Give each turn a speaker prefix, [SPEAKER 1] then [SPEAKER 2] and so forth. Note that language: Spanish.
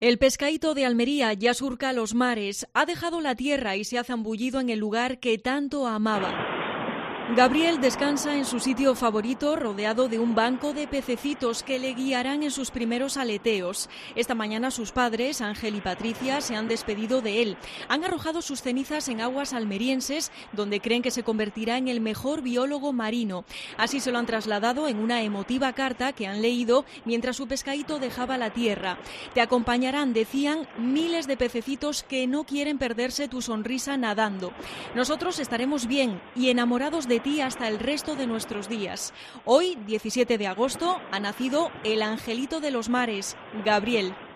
[SPEAKER 1] El pescadito de Almería ya surca los mares, ha dejado la tierra y se ha zambullido en el lugar que tanto amaba. Gabriel descansa en su sitio favorito, rodeado de un banco de pececitos que le guiarán en sus primeros aleteos. Esta mañana sus padres, Ángel y Patricia, se han despedido de él. Han arrojado sus cenizas en aguas almerienses, donde creen que se convertirá en el mejor biólogo marino. Así se lo han trasladado en una emotiva carta que han leído mientras su pescadito dejaba la tierra. Te acompañarán, decían, miles de pececitos que no quieren perderse tu sonrisa nadando. Nosotros estaremos bien y enamorados de ti hasta el resto de nuestros días. Hoy, 17 de agosto, ha nacido el angelito de los mares, Gabriel.